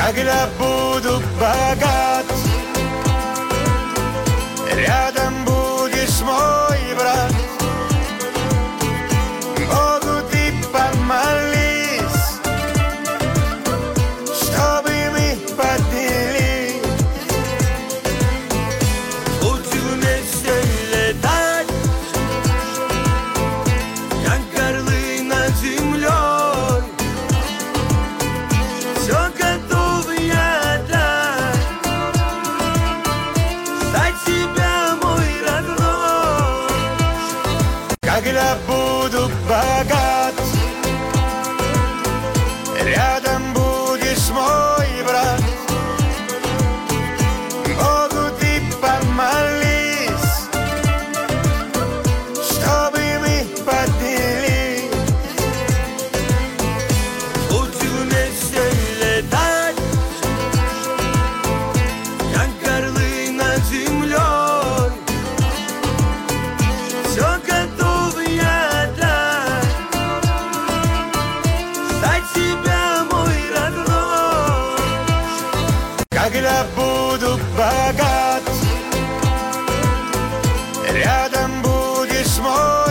Когда буду богат, рядом будешь, мой брат. Богу ты помолись, чтобы мы поднялись. Будем вместе летать, как орлы над землей. Все готов я отдать, стать тебя, мой родной. Когда буду богат, рядом будешь, мой брат. Богу ты помолись, чтобы мы поднялись. Будем вместе летать, как орлы над землей. Все готов я отдать, стать тебя, мой родной. Когда буду богат,